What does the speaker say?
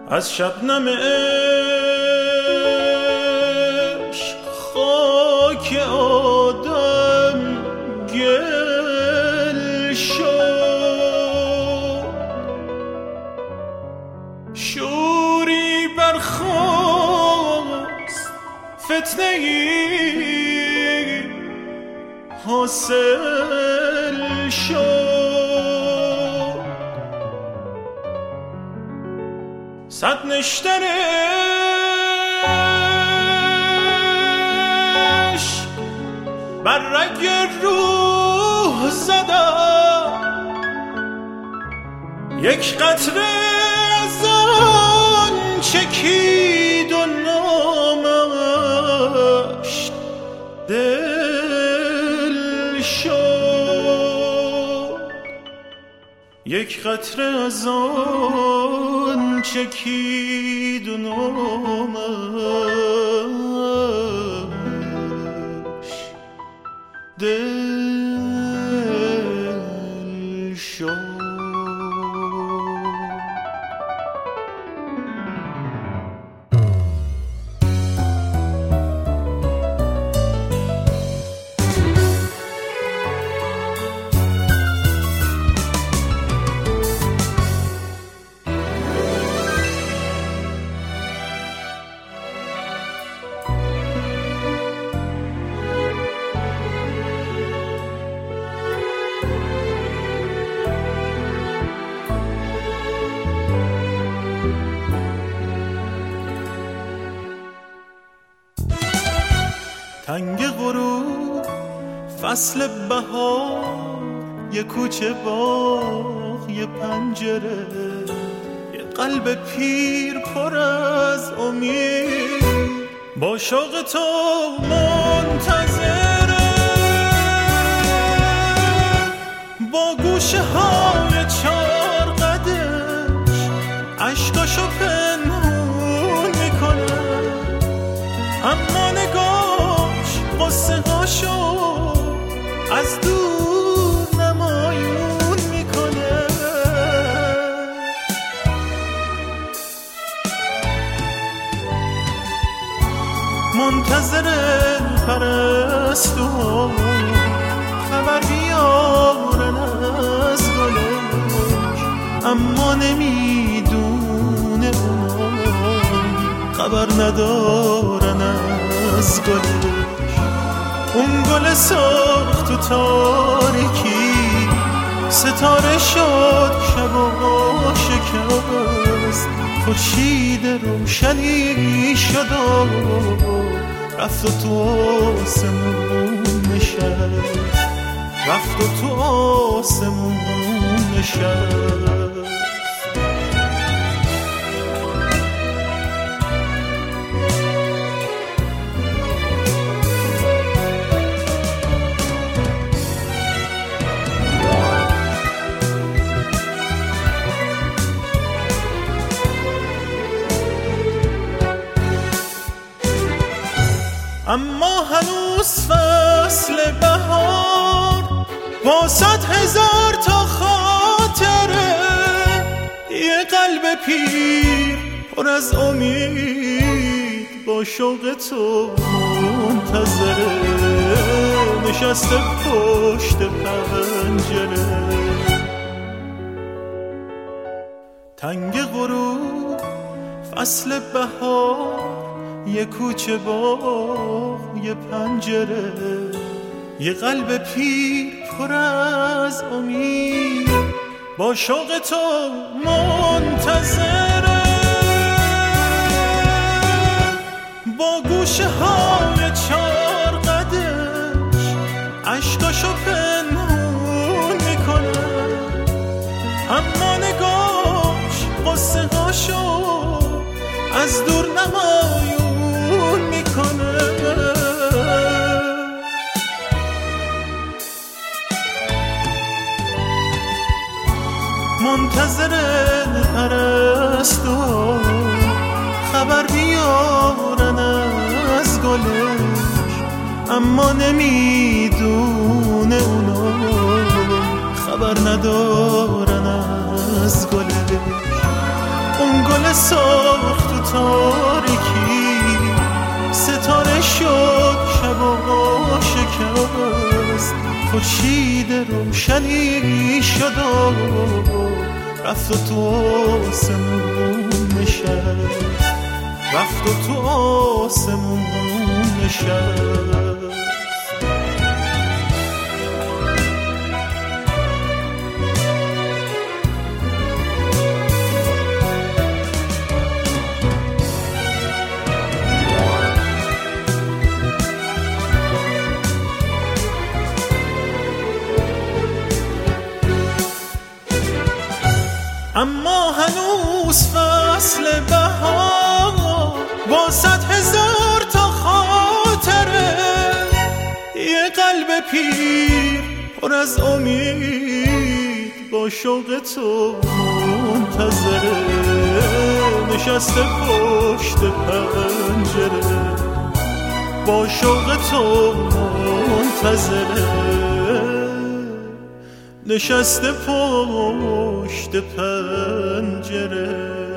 از شبنم عشق خاک آدم گل شد، شوری برخاست فتنه ای حاصل شد، صد نشترش بر رگ روح زدم، یک قطره از آن چکید و نامش دل شد، یک قطره از آن چکید و نامش دل شد. تنگ غروب فصل بهار، یه کوچه باغ، یه پنجره، یه قلب پیر پر از امید با شوق تو منتظره، با گوشه های چار قدش عشقاشو پنهون میکنه، اما نگاش قصه هاشو از دور نمایون میکنه، منتظر پرستو خبر بیارن از گلش، اما نمیدونه اونا خبر ندارن از گلش، اون گل سرخ تو تاریکی ستاره شد، شب و شکست، خورشید روشنی شد و رفت و تو آسمون نشست، رفت و تو آسمون نشست. اما هنوز فصل بهار با 100,000 تا خاطره، یه قلب پیر پر از امید با شوق تو منتظره، نشسته پشت پنجره، تنگ غروب فصل بهار، یه کوچه باغ، یه پنجره، یه قلب پیر پر از امید با شوق تو منتظره، با گوشه های چار قدش عشقاشو پنهون میکنه، اما نگاش قصه هاشو از دور نمایون میکنه، منتظر پرستو خبر بیارن از گلش، اما نمیدونه اونا خبر ندارن از گلش، اون گل سرخ تو تاریکی ستاره شد شبا شکست خورشید روشنی شد و رفت و تو آسمون نشست رفت و تو آسمون نشست اما هنوز فصل بهار با 100,000 تا خاطره یه قلب پیر پر از امید با شوق تو منتظره نشسته پشت پنجره با شوق تو منتظره نشسته پشت پنجره